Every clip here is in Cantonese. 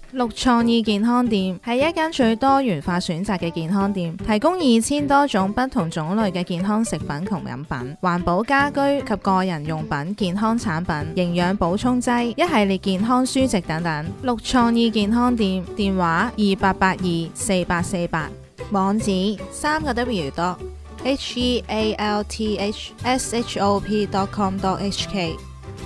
綠創意健康店係一間最多元化選擇嘅健康店，提供2000多種不同種類嘅健康食品同飲品、環保家居及個人用品、健康產品、營養補充劑、一系列健康書籍等等。綠創意健康店電話28824848，網址3個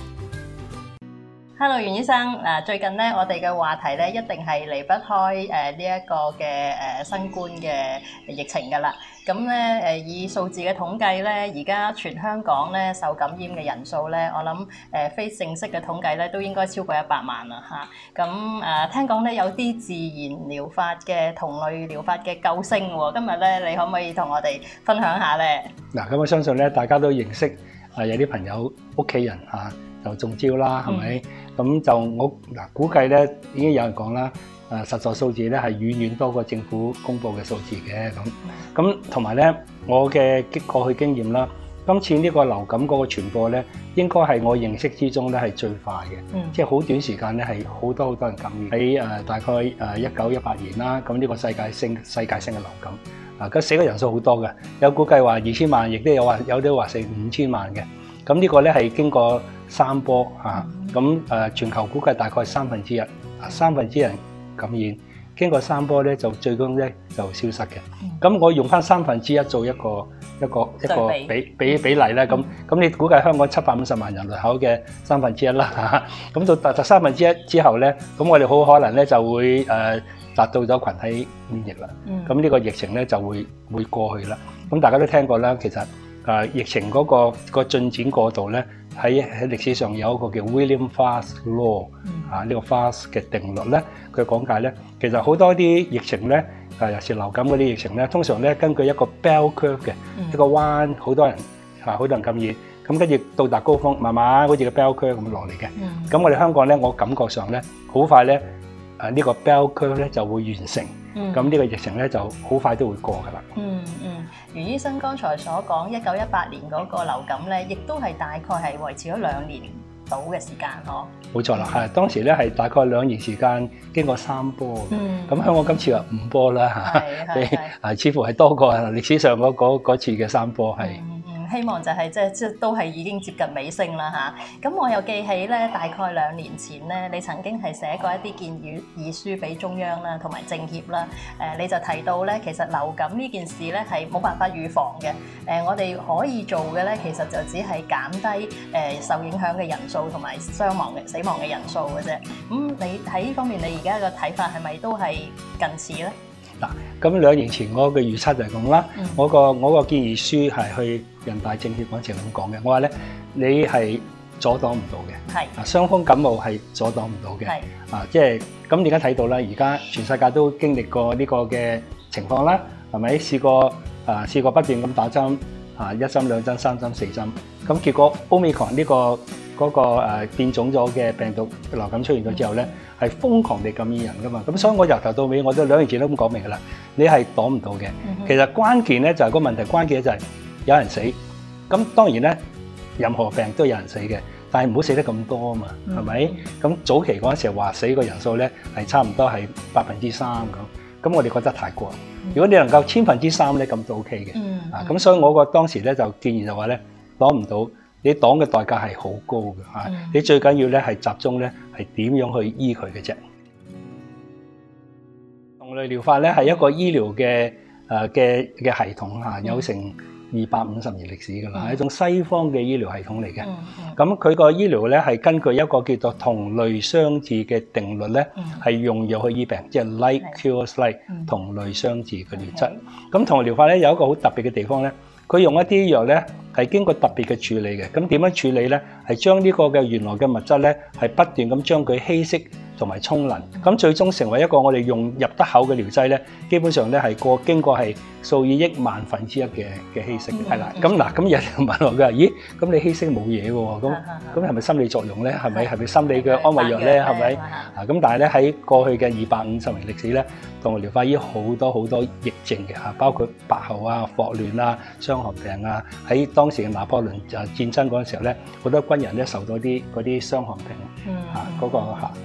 Hello， 袁醫生，最近咧，我哋嘅話題咧，一定係離不開呢一個嘅新冠嘅疫情㗎啦。咁咧以數字嘅統計咧，而家全香港咧受感染嘅人數咧，我諗非正式嘅統計咧，都應該超過100萬啦嚇。咁聽講咧有啲自然療法嘅同類療法嘅救星喎。今日咧，你可唔可以同我哋分享下咧？ 嗱，咁我相信咧，大家都認識有啲朋友屋企人嚇就中招啦，係咪？咁就我估計咧，已經有人講啦，實在數字咧係遠遠多過政府公布嘅數字嘅咁同埋咧，我嘅過去經驗啦，今次呢個流感嗰個傳播咧，應該係我認識之中咧係最快嘅，即係好短時間咧係好多人感染喺大概1918年啦，咁呢個世界性嘅流感咁死嘅人數好多嘅，有估計話2000萬，亦都有啲話4、5000萬嘅。咁呢個咧係經過3波咁全球估計大概1/3，三分之一人感染，經過3波咧就最終咧就消失嘅。咁我用翻1/3做一個比例咧，咁你估計香港750萬人口嘅1/3啦嚇，咁到達1/3之後咧，咁我哋好可能咧就會達到咗群體免疫啦。咁呢個疫情咧就會過去啦。咁大家都聽過啦，其實疫情嗰個進展過度咧，喺歷史上有一個叫 William Fast Law 呢個 Fast 嘅定律咧，佢講解咧，其實好多啲疫情咧，尤其是流感嗰啲疫情咧，通常咧根據一個 bell curve 嘅一個彎，好多人感染，咁跟住到達高峰，慢慢好似個 bell curve 咁落嚟嘅。咁我哋香港咧，我感覺上咧，好快咧，呢個 bell curve 咧就會完成，咁呢個疫情咧就好快都會過㗎啦。 袁醫生剛才所講1918年嗰個流感咧，亦都係大概係維持咗2年到嘅時間嗬。冇錯啦，係當時咧係大概2年時間，經過3波。咁香港今次話5波啦嚇，似乎係多過歷史上嗰次嘅3波係。 希望就係即係都係已經接近尾聲啦嚇。咁我又記起咧，大概2年前咧，你曾經係寫過一啲建議書俾中央啦，同埋政協啦。你就提到咧，其實流感呢件事咧係冇辦法預防嘅。我哋可以做嘅咧，其實就只係減低受影響嘅人數同埋死亡嘅人數嘅啫。你喺呢方面，你而家嘅睇法係咪都係近似咧？ 嗱，咁2年前我嘅預測就係咁啦。我個建議書係去人大政協嗰陣時咁講嘅。我話咧，你係阻擋唔到嘅。傷風感冒係阻擋唔到嘅。即係咁而家睇到啦，而家全世界都經歷過呢個嘅情況啦，係咪？試過不斷咁打針1針、2針、3針、4針，咁結果 Omicron 呢嗰個變種咗嘅病毒流感出現咗之後咧，係瘋狂地感染人噶嘛。咁所以我由頭到尾我都2年前都咁講明噶啦，你係擋唔到嘅。其實關鍵咧就係個問題，關鍵就係有人死。咁當然咧，任何病都有人死嘅，但係唔好死得咁多啊嘛，係咪？咁早期嗰陣時話死個人數咧係差唔多係3%咁我哋覺得太過。如果你能夠3%咧，咁都 OK 嘅。咁所以我當時咧就建議就話咧，擋唔到。你擋嘅代價係好高嘅嚇，你最緊要咧係集中咧係點樣去醫佢嘅啫。同類療法咧係一個醫療嘅系統嚇，有成250年歷史㗎啦，係一種西方嘅醫療系統嚟嘅。咁佢個醫療咧係根據一個叫做同類相治嘅定律咧，係用藥去醫病，即係 like cures like 同類相治嘅原則。咁同類療法咧有一個好特別嘅地方咧。佢用一啲藥咧係經過特別嘅處理嘅，咁點樣處理咧？係將呢個嘅原來嘅物質咧係不斷咁將佢稀釋同埋沖能，咁最終成為一個我哋用入得口嘅療劑咧，基本上咧係經過係數以億萬分之一嘅稀釋，係啦。咁有人問我嘅，咦？咁你稀釋冇嘢嘅喎，咁係咪心理作用咧？係咪心理嘅安慰藥咧？係咪？咁但係咧喺過去嘅250年歷史咧，動物療法醫好多疫症嘅嚇，包括白喉啊、霍亂啊、傷寒病啊。喺當時嘅拿破崙戰爭嗰陣時候咧，好多軍人咧受到嗰啲傷寒病嗰個嚇。咁結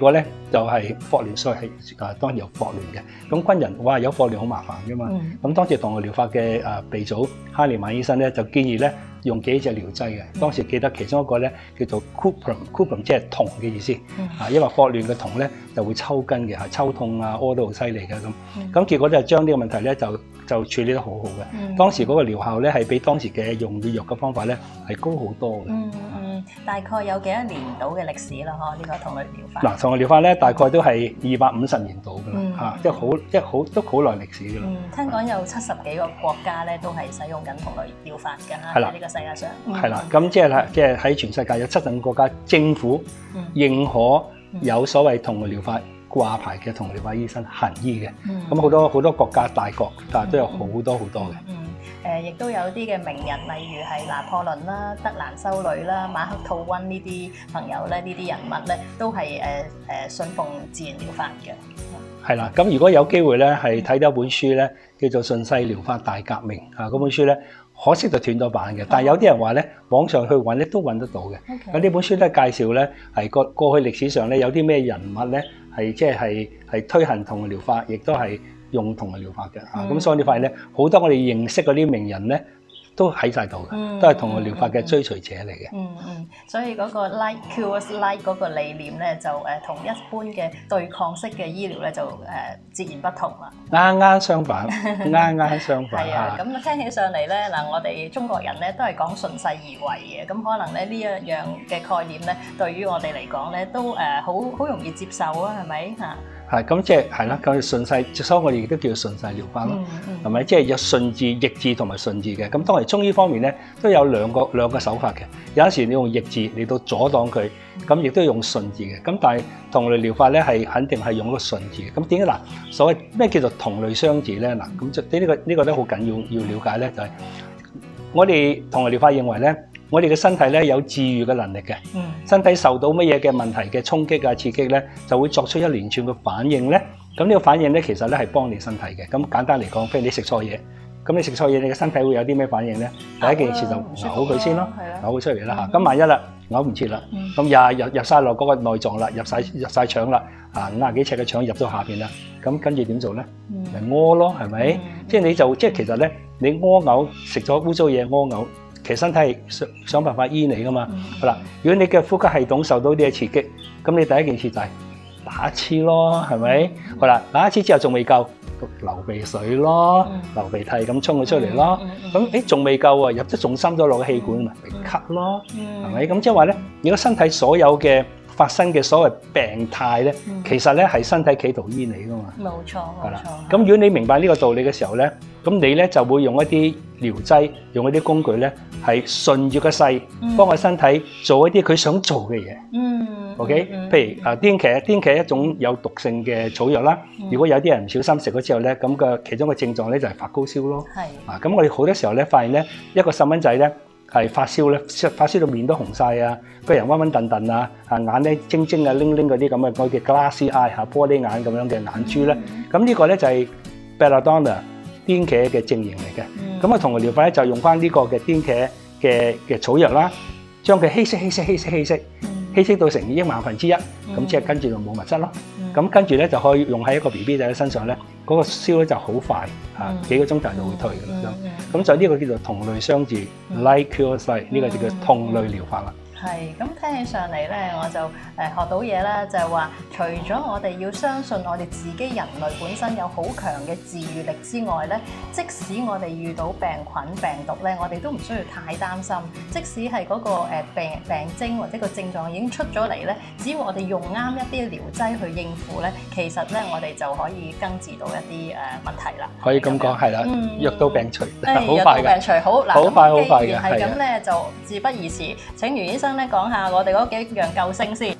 果咧就係霍亂，所以係當然有霍亂嘅。咁軍人哇有霍亂好麻煩噶嘛。咁當時同我療法嘅鼻祖哈尼曼醫生咧就建議咧用幾隻療劑嘅。當時記得其中一個咧叫做 cuprum 即係酮嘅意思。因為霍亂嘅酮咧就會抽筋嘅，抽痛啊，屙得好犀利嘅咁。咁結果就將呢個問題咧就處理得好好嘅。當時嗰個療效咧係比當時嘅用嘅藥嘅方法咧係高好多嘅。 大概有幾多年到嘅歷史啦？呢個酮類療法。 嗱，酮類療法咧大概都係250年到㗎啦，即係都好耐歷史㗎啦。 聽講有70幾個國家咧都係使用緊酮類療法㗎喺呢個世界上。 係啦，咁即係喺全世界有75個國家政府認可有所謂酮類療法掛牌嘅酮類療法醫生行醫嘅。咁好多國家大國都有好多嘅。 亦都有啲嘅名人，例如係拿破崙啦、德蘭修女啦、馬克吐溫呢啲朋友咧，呢啲人物咧，都係信奉自然療法嘅。係啦，咁如果有機會咧，係睇到一本書咧，叫做《順勢療法大革命》啊，嗰本書咧，可惜就斷咗版嘅。但係有啲人話咧，網上去揾咧都揾得到嘅。咁呢本書咧介紹咧係過去歷史上咧有啲咩人物咧係即係推行酮類療法，亦都係用酮類療法嘅。咁所以你發現咧，好多我哋認識嗰啲名人咧，都喺晒度嘅，都係酮類療法嘅追隨者嚟嘅。 所以嗰個 like cures like 嗰個理念咧，就同一般嘅對抗式嘅醫療咧，就截然不同啦。啱相反。係啊，咁聽起上嚟咧，嗱，我哋中國人咧都係講順勢而為嘅，咁可能咧呢一樣嘅概念咧，對於我哋嚟講咧，都好容易接受啊，係咪嚇？係咁即係啦，咁順勢，所以我哋亦都叫順勢療法咯，係咪？即係有順治、逆治同埋順治嘅。咁當然中醫方面咧都有兩個手法嘅。有陣時你用逆治嚟到阻擋佢，咁亦都用順治嘅。咁但係酮類療法咧係肯定係用一個順治嘅。咁點解嗱？所謂咩叫做酮類相治咧？嗱，咁就呢個都好緊要了解咧，就係我哋酮類療法認為咧。我哋嘅身體咧有治愈嘅能力嘅，身體受到乜嘢嘅問題嘅衝擊啊刺激咧，就會作出一連串嘅反應咧。咁呢個反應咧，其實咧係幫你身體嘅。咁簡單嚟講，譬如你食錯嘢，咁你食錯嘢，你嘅身體會有啲咩反應咧？第一件事就嘔佢先咯，嘔佢出嚟啦嚇。咁萬一啦，嘔唔切啦，咁入晒落嗰個內臟啦，入晒腸啦，50幾尺嘅腸入咗下邊啦，咁跟住點做咧？咪屙咯，係咪？即係其實咧，你屙嘔食咗污糟嘢屙嘔。其實身體係想辦法醫你噶嘛，好啦。如果你嘅呼吸系統受到啲嘅刺激，咁你第一件事就係打一次咯，係咪？好啦，打一次之後仲未夠，流鼻水咯，流鼻涕咁衝佢出嚟咯。咁仲未夠喎，入得仲深咗落個氣管咪咳咯，係咪？咁即係話咧，如果身體所有嘅發生嘅所謂病態咧，其實咧係身體企圖醫你噶嘛。冇錯，係啦。咁如果你明白呢個道理嘅時候咧，咁你咧就會用一啲療劑，用一啲工具咧，係順住個勢，幫個身體做一啲佢想做嘅嘢。OK，譬如癲茄係一種有毒性嘅草藥啦。如果有啲人唔小心食咗之後咧，咁嘅其中嘅症狀咧就係發高燒咯。係咁我哋好多時候咧發現咧，一個細蚊仔咧係發燒咧，發燒到面都紅晒啊，個人暈暈頓頓啊，眼咧晶晶啊、拎嗰啲咁嘅，我叫 glassy eye 玻璃眼咁樣嘅眼珠咧。咁呢個咧就係 belladonna 癲茄嘅症型嚟嘅。咁酮類療法咧就用翻呢個嘅癲茄嘅草藥啦，將佢稀釋到成1萬分之一，咁即係跟住就冇物質咯。咁跟住咧就可以用喺一個 BB 仔嘅身上咧，嗰個燒咧就好快幾個鐘頭就會退嘅啦。咁就呢個叫做酮類相治 ，like cures like 呢個就叫酮類療法啦。係，咁聽起上嚟咧，我就學到嘢啦，就係話，除咗我哋要相信我哋自己人類本身有好強嘅治愈力之外咧，即使我哋遇到病菌病毒咧，我哋都唔需要太擔心。即使係嗰個病徵或者個症狀已經出咗嚟咧，只要我哋用啱一啲療劑去應付咧，其實咧我哋就可以根治到一啲問題啦。可以咁講係啦，藥到病除，好快嘅。藥到病除，好嗱，咁既然係咁咧，就事不宜遲，請袁醫生咧講下我哋嗰幾樣救星先。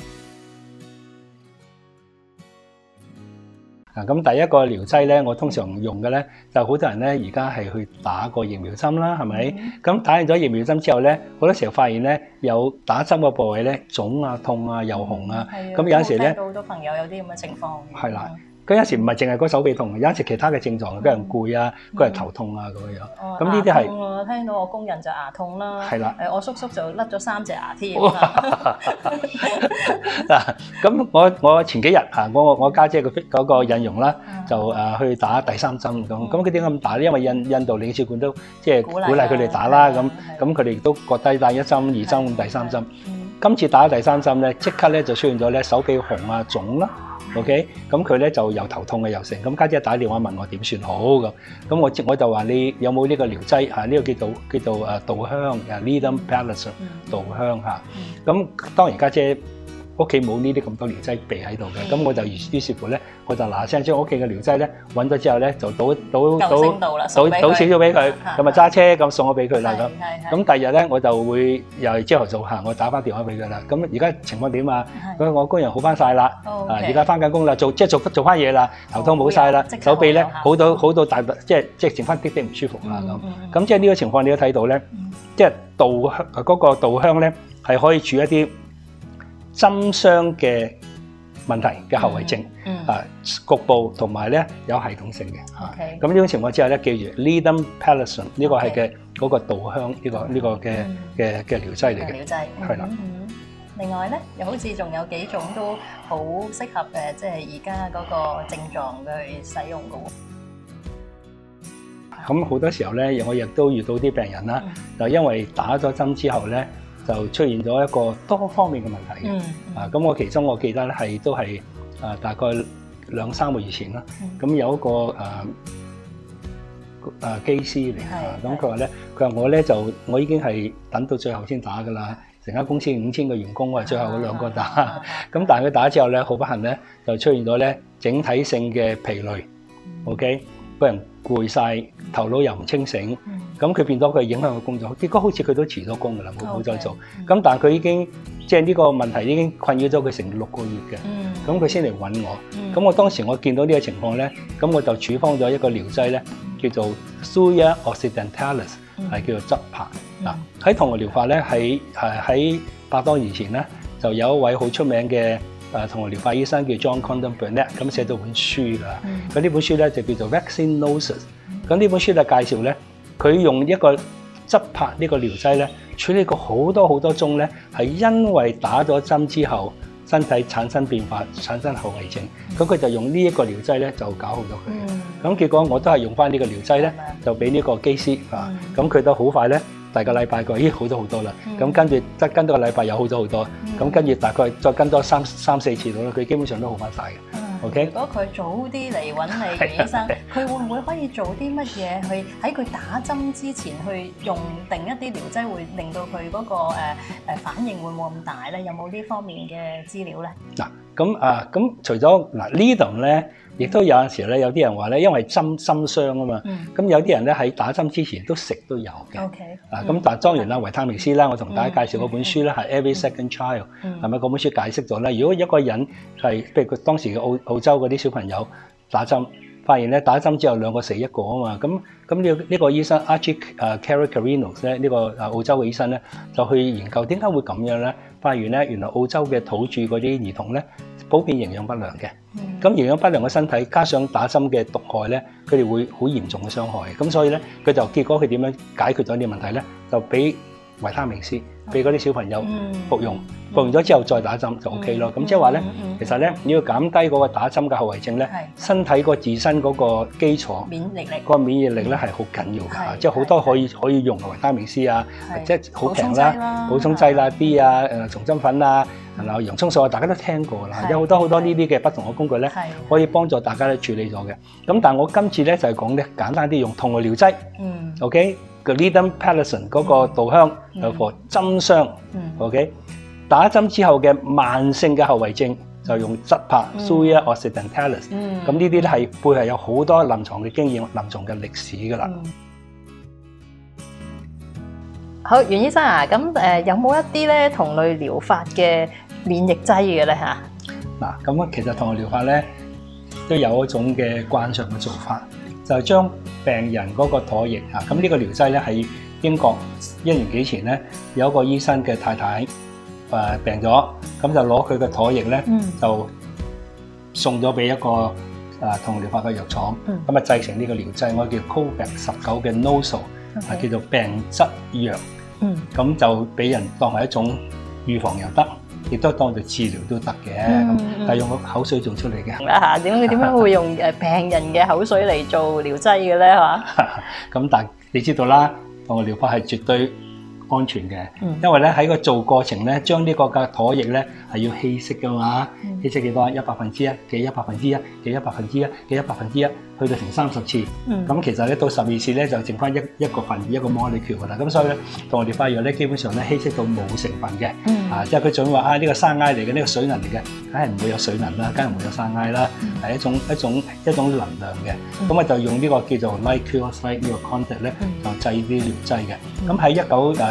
咁第一個療劑咧，我通常用嘅咧，就好多人咧而家係去打個疫苗針啦，係咪？咁打完咗疫苗針之後咧，好多時候發現咧有打針個部位咧腫啊、痛啊、又紅啊，咁有陣時咧，聽到好多朋友有啲咁嘅情況。係啦， 佢有時唔係淨係個手臂痛，有時其他嘅症狀，跟人攰啊，跟人頭痛啊咁樣。咁呢啲係我聽到我工人就牙痛啦， 係啦， 我叔叔就甩咗3隻牙添。 嗱，咁我前幾日我家姐嗰個印傭啦，就去打第3針咁。咁佢點解咁打咧？因為印度領事館都即係鼓勵佢哋打啦。咁佢哋都覺得打1針、2針、第3針。今次打第3針咧，即刻咧就出現咗咧手臂紅啊、腫啦。OK，咁佢咧就又頭痛嘅又成。咁家姐打電話問我點算好咁。咁我就話你有冇呢個療劑嚇？呢個叫做稻香Ledum Palliser 稻香嚇。咁當然家姐屋企冇呢啲咁多療劑備喺度嘅，咁我就於是乎咧，我就嗱聲將屋企嘅療劑咧揾咗之後咧，就倒少少俾佢，咁啊揸車咁送咗俾佢啦咁。咁第二日咧我就會又係朝頭早我打翻電話俾佢啦。咁而家情況點啊？我工人好翻晒啦，而家翻緊工啦，做翻嘢啦，頭痛冇晒啦，手臂咧好到大即係剩翻啲唔舒服啦咁。咁即係呢個情況你都睇到咧，即係稻香嗰個稻香咧係可以處一啲針傷嘅問題嘅後遺症，局部同埋咧有系統性嘅。咁呢種情況之下咧，記住 Ledum Palliser 呢個係嘅嗰個稻香呢個嘅療劑嚟嘅，係啦。 另外咧，又好似仲有幾種都好適合即係而家嗰個症狀去使用嘅喎。 咁好多時候咧，我亦都遇到啲病人啦，就因為打咗針之後咧，就出現咗一個多方面嘅問題嘅。咁我其中我記得咧都係大概2-3個月前啦。咁有一個機師嚟嘅，咁佢話咧，我已經係等到最後先打㗎啦。成間公司5000個員工，我係最後嗰2個打。咁但係佢打之後咧，好不幸咧就出現咗咧整體性嘅疲累。OK，個人攰晒，頭腦又唔清醒。咁佢變咗佢影響佢工作，結果好似佢都辭咗工㗎啦，冇再做。咁但係佢已經即係呢個問題已經困擾咗佢成6個月嘅。咁佢先嚟揾我。咁我當時我見到呢個情況咧，咁我就處方咗一個療劑咧，叫做 Thuja occidentalis， 係叫做執拍。嗱，喺銅鑼療法咧，喺100多年前咧，就有一位好出名嘅銅鑼療法醫生叫 John Condon Burnett， 咁寫咗本書㗎。咁呢本書咧就叫做 Vaccine Gnosis。咁呢本書就介紹咧，佢用一個執拍呢個療劑咧，處理過好多宗咧，係因為打咗針之後身體產生變化、產生後遺症，咁佢就用呢一個療劑咧就搞好咗佢。咁結果我都係用翻呢個療劑咧，就俾呢個機師啊，咁佢都好快咧。第個禮拜佢咦好咗好多啦，咁跟住再跟多個禮拜又好咗好多，咁跟住大概再跟多3、4次到啦，佢基本上都好翻晒嘅。OK， 如果佢早啲嚟揾你袁醫生，佢會唔會可以做啲乜嘢去喺佢打針之前去用定一啲療劑，會令到佢嗰個反應會冇咁大咧？有冇呢方面嘅資料咧？ 嗱，咁除咗呢度咧。亦都有陣時咧，有啲人話咧，因為心傷啊嘛，咁有啲人咧喺打針之前都食都有嘅。咁但係當然啦，維他命 C 啦，我同大家介紹嗰本書咧係 Every Second Child， 係咪嗰本書解釋咗咧？如果一個人係，譬如佢當時嘅澳洲嗰啲小朋友打針，發現咧打針之後2個死1個啊嘛，咁呢個醫生 Archie Karakarinos 咧，呢個澳洲嘅醫生咧，就去研究點解會咁樣咧？發現咧，原來澳洲嘅土著嗰啲兒童咧，普遍營養不良嘅。咁營養不良嘅身體，加上打針嘅毒害咧，佢哋會好嚴重嘅傷害。咁所以咧，佢就結果佢點樣解決咗呢個問題咧？就俾維他命 C 俾嗰啲小朋友服用，服完咗之後再打針就 OK 咯。咁即係話咧，其實咧你要減低嗰個打針嘅後遺症咧，身體個自身嗰個基礎個免疫力咧係好緊要㗎。即係好多可以用嘅維他命 C 啊，即係好平啦，補充劑啦 D 啊，松針粉啊。洋葱素啊，大家都聽過啦，有好多呢啲嘅不同嘅工具咧，可以幫助大家咧處理咗嘅。咁但係我今次咧就係講咧簡單啲用銅鑼療劑，OK， 個 Ledum Palliser 嗰個稻香有個針傷，OK， 打針之後嘅慢性嘅後遺症就用執拍 Thuja occidentalis， 咁呢啲咧係背後有好多臨床嘅經驗、臨床嘅歷史㗎啦。 好，袁醫生啊，咁有冇一啲咧同類療法嘅免疫劑嘅咧嚇？ 嗱，咁其實同類療法咧都有一種嘅慣常嘅做法，就係將病人嗰個唾液嚇，咁呢個療劑咧喺英國1年幾前咧有一個醫生嘅太太病咗，咁就攞佢嘅唾液咧就送咗俾一個同療法嘅藥廠，咁啊製成呢個療劑，我叫 COVID-19 嘅 Nosal， 叫做病質藥。咁就俾人當係一種預防又得，亦都當做治療都得嘅。咁係用個口水做出嚟嘅。 嚇，點樣會用病人嘅口水嚟做療劑嘅咧？嚇，咁但你知道啦，動物療法係絕對安全嘅，因為咧喺個做過程咧，將呢個嘅唾液咧係要稀釋噶嘛，稀釋幾多？100%幾100%幾100%幾100%，去到成30次。咁其實咧到12次咧就剩翻一個分子一個 molecule 噶啦。咁所以咧動物療法藥咧基本上咧稀釋到冇成分嘅，即係佢仲話呢個生埃嚟嘅，呢個水銀嚟嘅，梗係唔會有水銀啦，梗係唔會有生埃啦，係一種能量嘅。咁啊就用呢個叫做 light cure site 呢個 contact 咧就製啲療劑嘅。咁喺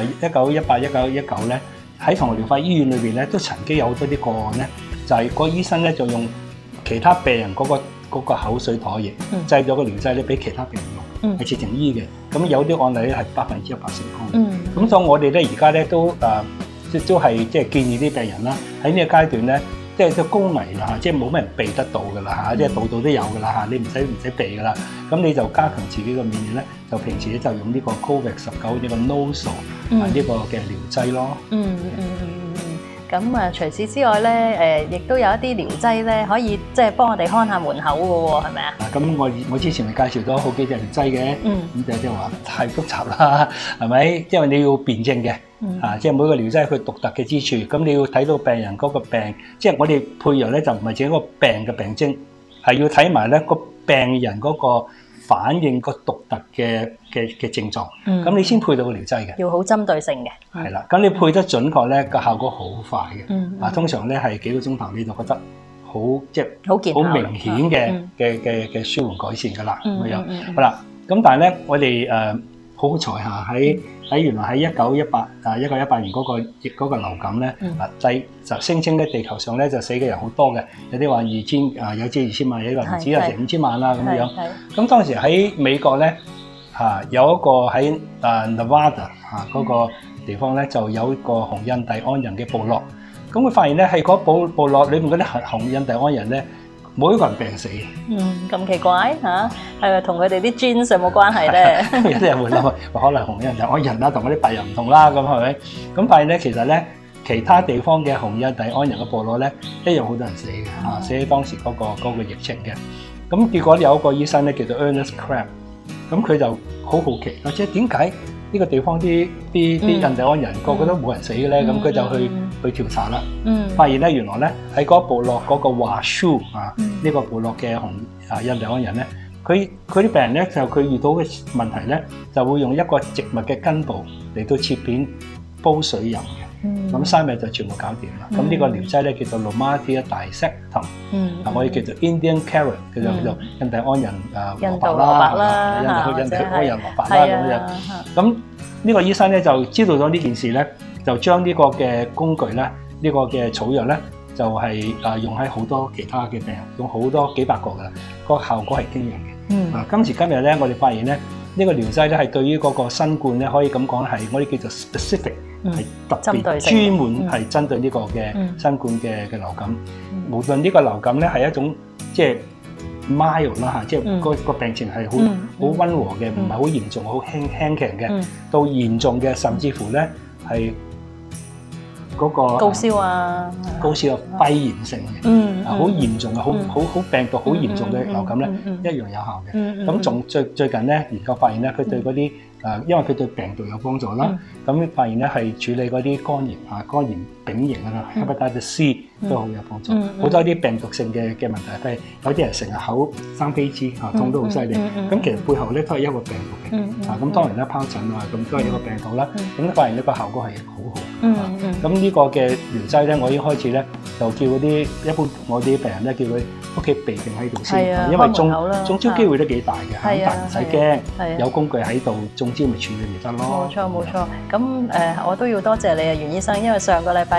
1918、1919咧，喺同療法醫院裏邊咧，都曾經有好多啲個案咧，就係個醫生咧就用其他病人嗰個口水唾液製咗個療劑咧，俾其他病人用，係切成醫嘅。咁有啲案例咧係100%成功。咁所以我哋咧而家咧都係即係建議啲病人啦，喺呢個階段咧，即係都高危啦嚇，即係冇乜人避得到噶啦嚇，即係度度都有噶啦嚇，你唔使避噶啦。咁你就加強自己嘅免疫咧，就平時咧就用呢個 COVID-19 呢個 Nosal 呢個嘅療劑咯。 咁啊，除此之外咧，亦都有一啲療劑咧，可以即係幫我哋看下門口嘅喎，係咪啊？ 咁我之前咪介紹咗好幾隻療劑嘅，咁就即係話太複雜啦，係咪？因為你要辯證嘅，即係每個療劑佢獨特嘅之處，咁你要睇到病人嗰個病，即係我哋配藥咧就唔係淨係個病嘅病徵，係要睇埋咧個病人嗰個反應個獨特嘅症狀，咁你先配到個療劑嘅， 要好針對性嘅。 係啦，咁你配得準確咧，個效果好快嘅。通常咧係幾個鐘頭你就覺得好即係好明顯嘅舒緩改善㗎啦。咁樣好啦，咁但係咧我哋好彩下喺原來喺1918年嗰個流感咧，就聲稱咧地球上咧就死嘅人好多嘅，有啲話有至2000萬，有啲話唔止成5000萬啦咁樣。咁當時喺美國咧有一個喺Nevada 嗰個地方咧就有一個紅印第安人嘅部落，咁佢發現咧係嗰部落裏面嗰啲紅印第安人咧，冇一個人病死嘅。 咁奇怪嚇，係咪同佢哋啲 genes 有冇關係咧？ 有啲人會諗，可能紅印第安人啦，同嗰啲白人唔同啦，咁係咪？咁發現咧，其實咧，其他地方嘅紅印第安人嘅部落咧，一樣好多人死嘅，死喺當時嗰個疫情嘅。咁結果有一個醫生咧，叫做 Ernest Crabb，咁佢就好好奇，即係點解呢個地方啲印第安人個個都冇人死嘅咧？咁佢就去調查啦，發現咧原來咧喺嗰部落嗰個Washoe呢個部落嘅印第安人咧，佢啲病人咧就佢遇到嘅問題咧，就會用一個植物嘅根部嚟到切片煲水飲嘅，咁3日就全部搞掂啦。咁呢個療劑咧叫做 Lomatia Dissectum，我哋叫做 Indian Carrot，叫做印第安人印度蘿蔔啦， 印第安人蘿蔔啦咁樣。咁呢個醫生咧就知道咗呢件事咧，就將呢個嘅工具咧，呢個嘅草藥咧，就係用喺好多其他嘅病人，用好多幾百個噶啦，個效果係驚人嘅。今時今日咧，我哋發現咧，呢個療劑咧係對於嗰個新冠咧，可以咁講係我哋叫做 specific，係特別專門係針對呢個嘅新冠嘅流感。無論呢個流感咧係一種即係 mild 啦嚇，即係個病情係好溫和嘅，唔係好嚴重、好輕強嘅，到嚴重嘅，甚至乎咧係嗰個高燒啊， 肺炎性嘅，好嚴重嘅，好病毒好嚴重嘅流感咧，一樣有效嘅。咁仲最近咧研究發現咧，佢對嗰啲因為佢對病毒有幫助啦，咁發現咧係處理嗰啲肝炎肝炎丙型啊，Hepatitis C 都好有幫助。好多啲病毒性嘅問題，譬如有啲人成日口生痱滋痛都好犀利，咁其實背後咧都係一個病毒嘅。咁當然咧疱疹咁都係一個病毒啦。咁發現呢個效果係好好。咁呢個嘅療劑咧，我已經開始咧就叫嗰啲一般我啲病人咧叫佢屋企備定喺度先，因為中招機會都幾大嘅，但係唔使驚，有工具喺度，中招咪處理咪得咯。 冇錯。咁我都要多謝你啊，袁醫生，因為上個禮拜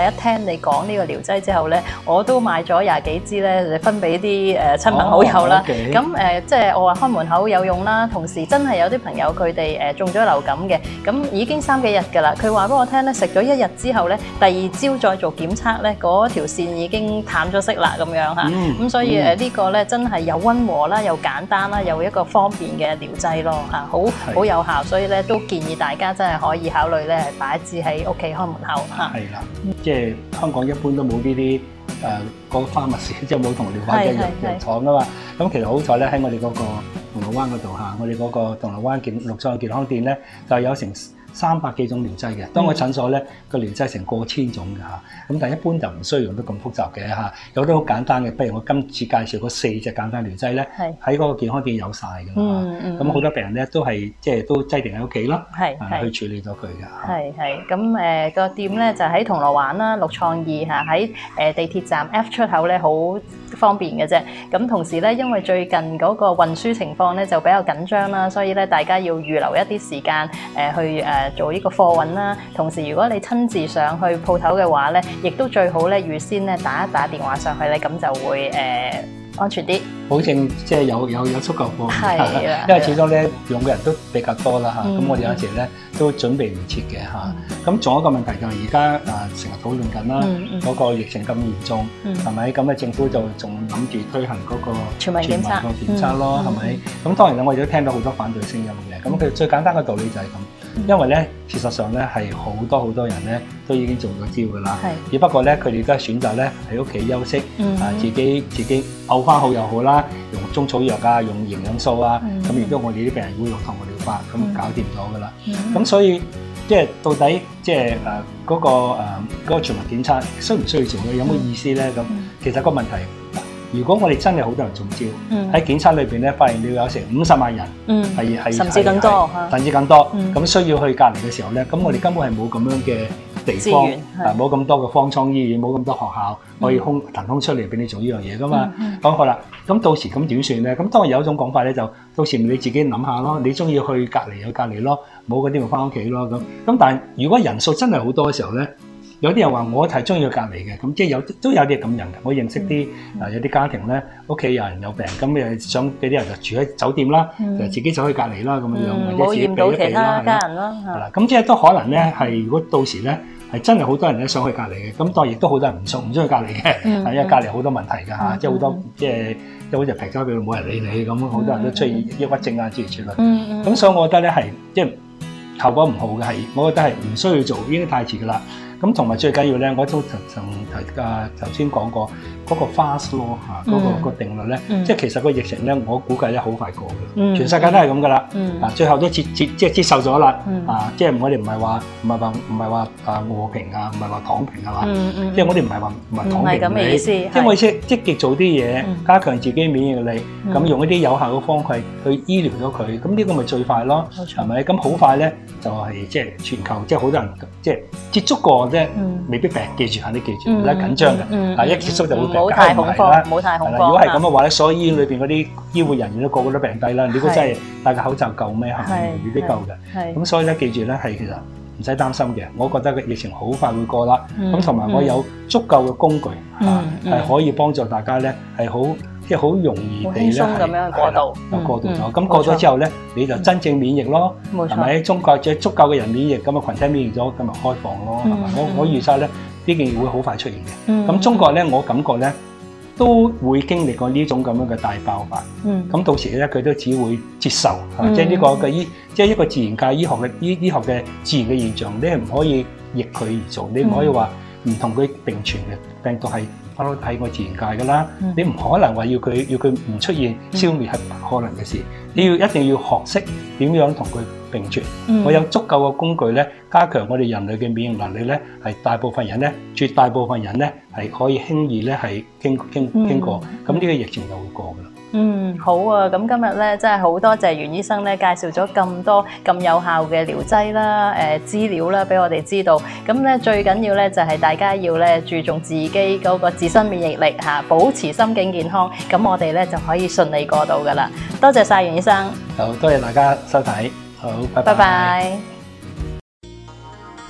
一聽你講呢個療劑之後咧，我都買咗20幾支咧，分俾啲親朋好友啦。咁即係我話開門口有用啦，同時真係有啲朋友佢哋中咗流感嘅，咁已經3幾日㗎啦。佢話俾我聽咧，食咗1日之後咧，第2朝再做檢測咧，嗰條線已經淡咗色啦咁樣嚇。咁所以呢個咧真係又溫和啦，又簡單啦，又一個方便嘅療劑咯嚇，好有效。所以咧都建議大家真係可以考慮咧擺一支喺屋企開門口嚇。係啦， 即係香港一般都冇呢啲個花物事，即係冇同療法嘅藥廠噶嘛。咁其實好彩咧，喺我哋嗰個銅鑼灣嗰度嚇，我哋嗰個銅鑼灣綠創健康店咧，就有成300幾種療劑嘅。當我診所咧個療劑成過千種嘅嚇，咁但係一般就唔需要用得咁複雜嘅嚇，有啲好簡單嘅。不如我今次介紹嗰4隻簡單療劑咧，喺嗰個健康店有晒㗎啦。咁好多病人咧都係即係都擠定喺屋企咯，去處理咗佢㗎。 係咁個店咧就喺銅鑼灣啦，綠創2嚇，喺地鐵站 F 出口咧好方便嘅啫。咁同時咧，因為最近嗰個運輸情況咧就比較緊張啦，所以咧大家要預留一啲時間去做呢個貨運啦。同時如果你親自上去鋪頭嘅話咧，亦都最好咧預先咧打電話上去咧，咁就會安全啲， 保證即係有足夠貨。係啦，因為始終咧用嘅人都比較多啦嚇，咁我哋有時咧都準備唔切嘅嚇。咁仲有一個問題就係而家成日討論緊啦，嗰個疫情咁嚴重，係咪？咁政府就仲諗住推行嗰個全民檢測咯，係咪？咁當然啦，我哋都聽到好多反對聲音嘅。咁佢最簡單嘅道理就係咁，因為咧事實上咧係好多人咧都已經中咗招㗎啦，只不過咧佢哋都係選擇咧喺屋企休息，自己嘔翻好又好啦，用中草藥啊，用營養素啊，咁亦都我哋啲病人會用糖尿療法，咁搞掂咗㗎啦。咁所以即係到底即係嗰個全民檢測需唔需要做咧？有冇意思咧？咁其實個問題，如果我哋真係好多人中招，喺檢測裏邊咧發現你有成50萬人係甚至更多， 咁需要去隔離嘅時候咧，咁我哋根本係冇咁樣嘅地方，冇咁多嘅方艙醫院，冇咁多學校可以騰空出嚟俾你做呢樣嘢噶嘛。咁好啦，咁到時咁點算咧？咁當然有一種講法咧，就到時你自己諗下咯。你中意去隔離去隔離咯，冇嗰啲咪翻屋企咯。咁但係如果人數真係好多嘅時候咧，有啲人話我係中意去隔離嘅，咁即係都有啲咁人嘅。我認識啲有啲家庭咧，屋企有人有病，咁又想俾啲人就住喺酒店啦，就自己走去隔離啦咁樣，或者自己俾一俾啦，係啦。咁即係都可能咧係，如果到時咧係真係好多人咧想去隔離嘅，咁當然亦都好多人唔中意隔離嘅，因為隔離好多問題㗎嚇，即係好多即係好似平洲俾冇人理你咁，好多人都出現抑鬱症啊諸如此類。咁所以我覺得咧係即係效果唔好嘅，係我覺得係唔需要做，已經太遲㗎啦。咁同埋最緊要咧，我都頭先講過嗰個 fast law 嚇，嗰個定律咧，即係其實個疫情咧，我估計咧好快過嘅，全世界都係咁噶啦，最後都接受咗啦，即係我哋唔係話和平啊，唔係話躺平係嘛，即係我哋唔係躺平咁嘅意思，即係我意思積極做啲嘢，加強自己免疫力，咁用一啲有效嘅方法去醫療咗佢，咁呢個咪最快咯，係咪？咁好快咧就係即係全球即係好多人即係接觸過。即係未必病，記住肯定記住，唔使緊張嘅。一結束就會病， 唔好太恐慌，唔好太恐慌。 如果係咁嘅話咧，所有醫院裏邊嗰啲醫護人員都個個都病低啦。如果真係戴個口罩夠咩？係咪未必夠嘅？咁所以咧，記住咧係其實唔使擔心嘅。我覺得個疫情好快會過啦。咁同埋我有足夠嘅工具係可以幫助大家咧係好。即係好容易地咧， 咁樣過渡， 就過渡咗。咁過咗之後咧，你就真正免疫咯，係咪？中國即係足夠嘅人免疫，咁啊群體免疫咗，咁咪開放咯，係咪？我預測咧，呢件會好快出現嘅。咁中國咧，我感覺咧都會經歷過呢種咁樣嘅大爆發。咁到時咧，佢都只會接受，即係呢個嘅即係一個自然界醫學嘅自然嘅現象，你係唔可以逆佢而做，你唔可以話唔同佢並存嘅病毒係。喺個自然界㗎啦，你唔可能話要佢唔出現消滅係唔可能嘅事。你一定要學識點樣同佢並存。我有足夠嘅工具咧，加強我哋人類嘅免疫能力咧，係大部分人咧，絕大部分人咧係可以輕易咧係經過。咁呢個疫情就會過㗎啦。 好啊！咁今日咧真係好多謝袁醫生咧介紹咗咁多咁有效嘅療劑啦、資料啦，俾我哋知道。咁咧最緊要咧就係大家要咧注重自己嗰個自身免疫力嚇，保持心境健康。咁我哋咧就可以順利過渡噶啦。多謝晒袁醫生。 好，多謝大家收睇。好，拜拜。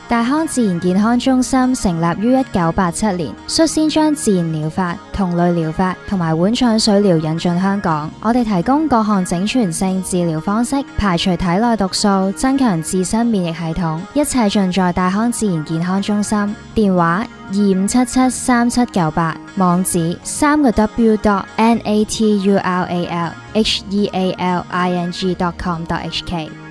大康自然健康中心成立於1987年，率先將自然療法、同類療法同埋碗腸水療引進香港。我哋提供各項整全性治療方式，排除體內毒素，增強自身免疫系統，一切盡在大康自然健康中心。電話25773798，網址3w.natural healing.com.hk。